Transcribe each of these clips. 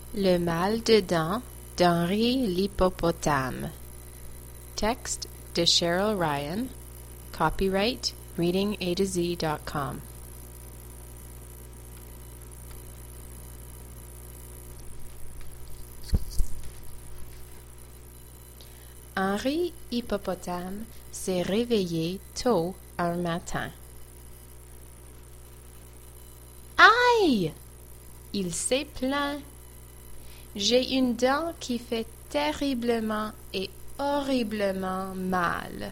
Le mal de dents d'Henri l'hippopotame. Texte de Cheryl Ryan. Copyright readingatoz.com. Henri Hippopotame s'est réveillé tôt un matin. Aïe! Il s'est plaint. J'ai une dent qui fait terriblement et horriblement mal.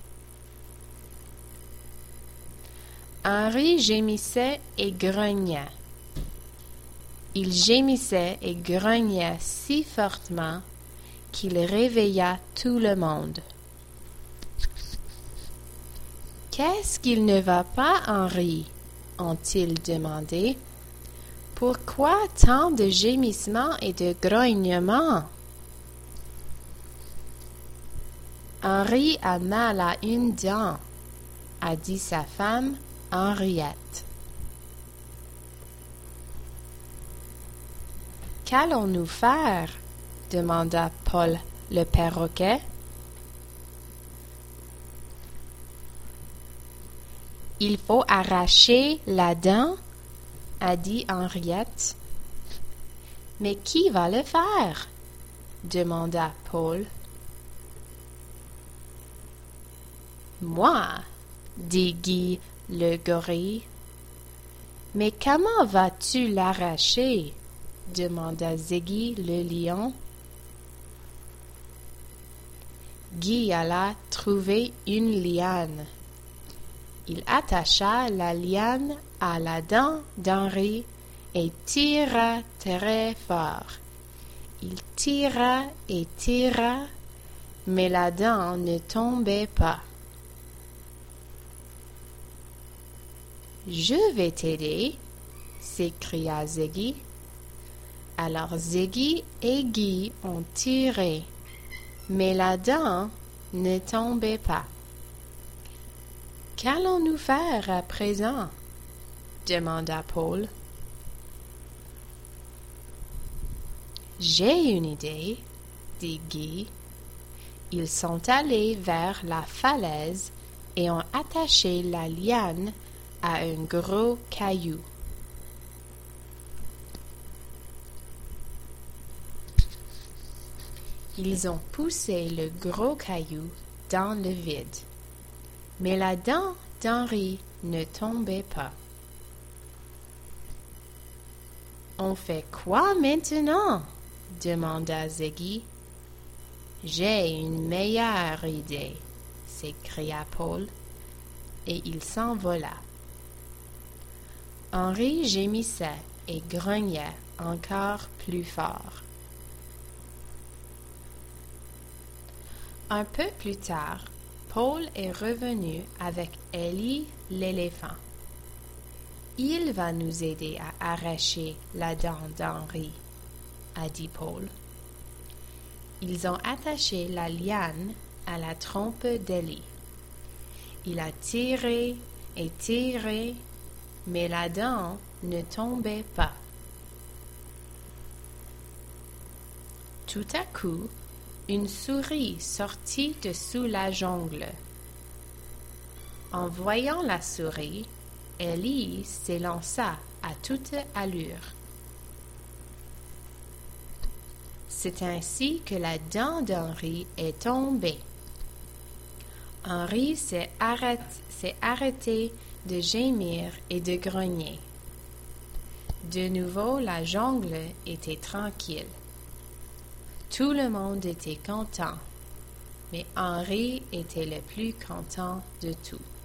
Henri gémissait et grognait. Il gémissait et grognait si fortement qu'il réveilla tout le monde. « Qu'est-ce qu'il ne va pas, Henri ?» ont-ils demandé. « Pourquoi tant de gémissements et de grognements ?» « Henri a mal à une dent, » a dit sa femme Henriette. « Qu'allons-nous faire ?» demanda Paul le perroquet. « Il faut arracher la dent, » a dit Henriette. « Mais qui va le faire ?» demanda Paul. « Moi, » dit Guy le gorille. « Mais comment vas-tu l'arracher ?» demanda Ziggy le lion. Guy alla trouver une liane. Il attacha la liane à la dent d'Henri et tira très fort. Il tira et tira, mais la dent ne tombait pas. « Je vais t'aider » s'écria Ziggy. Alors Ziggy et Guy ont tiré, mais la dent ne tombait pas. « Qu'allons-nous faire à présent ?» demanda Paul. « J'ai une idée, » dit Guy. Ils sont allés vers la falaise et ont attaché la liane à un gros caillou. Ils ont poussé le gros caillou dans le vide, mais la dent d'Henri ne tombait pas. « On fait quoi maintenant ?» demanda Ziggy. « J'ai une meilleure idée » s'écria Paul, et il s'envola. Henri gémissait et grognait encore plus fort. Un peu plus tard, Paul est revenu avec Ellie l'éléphant. « Il va nous aider à arracher la dent d'Henri, » a dit Paul. Ils ont attaché la liane à la trompe d'Ellie. Il a tiré et tiré, mais la dent ne tombait pas. Tout à coup, une souris sortit de sous la jungle. En voyant la souris, Ellie s'élança à toute allure. C'est ainsi que la dent d'Henri est tombée. Henri s'est arrêté de gémir et de grogner. De nouveau, la jungle était tranquille. Tout le monde était content, mais Henri était le plus content de tout.